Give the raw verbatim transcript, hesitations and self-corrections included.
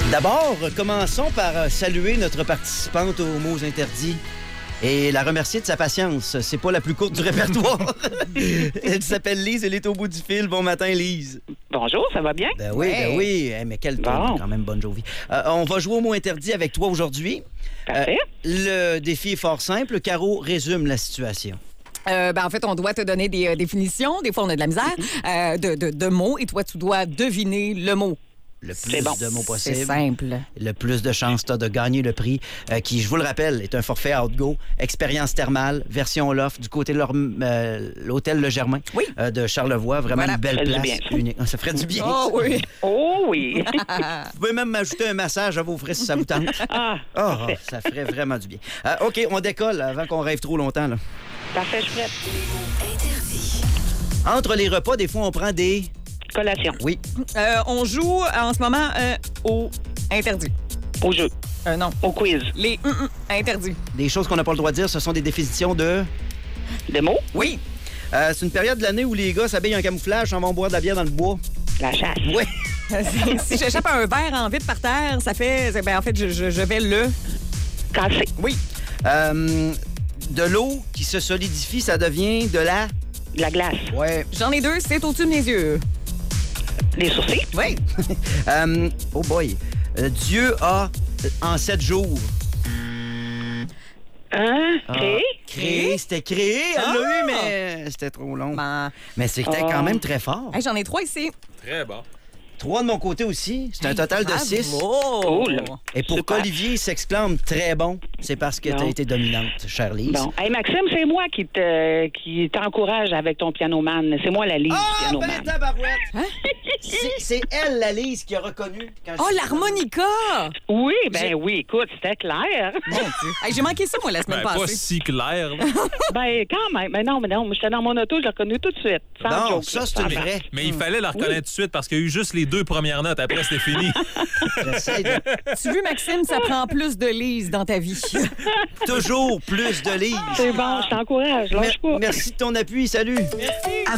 D'abord, commençons par saluer notre participante aux mots interdits et la remercier de sa patience. C'est pas la plus courte du répertoire. Elle s'appelle Lise, elle est au bout du fil. Bon matin, Lise. Bonjour, ça va bien? Ben oui, ouais. ben oui. Hey, mais quel temps, bon. quand même, bonne Jovi. Euh, on va jouer au mot interdit avec toi aujourd'hui. Parfait. Euh, le défi est fort simple. Caro résume la situation. Euh, ben, en fait, on doit te donner des euh, définitions. Des fois, on a de la misère euh, de, de, de mots et toi, tu dois deviner le mot. Le plus bon. de mots possible. C'est simple. Le plus de chances t'as de gagner le prix, euh, qui, je vous le rappelle, est un forfait Outgo, expérience thermale, version loft, du côté de leur, euh, l'hôtel Le Germain Oui. euh, de Charlevoix. Vraiment Voilà. une belle Ça ferait du place. bien. Unique. Ça ferait du bien. Oh oui. Oh oui! Vous pouvez même m'ajouter un massage à vos frais si ça vous tente. ah, Oh, oh, ça ferait vraiment du bien. Euh, OK, on décolle avant qu'on rêve trop longtemps. Là. parfait, je suis prête. Entre les repas, des fois, on prend des... Collation. Oui. Euh, on joue en ce moment euh, au interdit. Au jeu. Euh, non. Au quiz. Les hum, hum, interdits. Des choses qu'on n'a pas le droit de dire, ce sont des définitions de... Des mots? Oui. Euh, c'est une période de l'année où les gars s'habillent en camouflage, s'en vont boire de la bière dans le bois. La chasse. Oui. Si j'échappe un verre en vide par terre, ça fait... Ben, en fait, je, je, je vais le... Casser. Oui. Euh, de l'eau qui se solidifie, ça devient de la... De la glace. Ouais. J'en ai deux, c'est au-dessus de mes yeux. Des sourcils. Oui. Euh, oh boy. Euh, Dieu a, euh, en sept jours... Hein? Créé? Ah, créé, c'était créé, elle l'a eu, mais c'était trop long. Ben, Mais c'était Ah. quand même très fort. hey, j'en ai trois ici. Très bon. Trois de mon côté aussi. C'est un total de six. Bravo. Cool. Et pour Super. qu'Olivier s'exclame très bon, c'est parce que tu as Bon. été dominante, chère Lise. Bon. Hey, Maxime, c'est moi qui te qui t'encourage avec ton pianoman. C'est moi la Lise Ah, du pianoman. ben tabarouette! Hein? C'est, c'est elle, la Lise, qui a reconnu. Quand Oh, je- l'harmonica! Oui, ben J'ai- oui, écoute, c'était clair. Mon Dieu. Hey, j'ai manqué ça, moi, la semaine Ben, pas passée. si clair. là. ben quand même. Mais non, mais non, moi, j'étais dans mon auto, je l'ai reconnu tout de suite. Sans Non, joke, ça, là, c'est sans une blague. vraie. Mais il fallait la reconnaître tout de suite parce qu'il y a eu juste les deux premières notes. Après, c'était fini. J'essaie de... Tu veux, Maxime, ça prend plus de Lise dans ta vie. Toujours plus de Lise. C'est bon, je t'encourage, lâche Mer- pas. Merci de ton appui. Salut.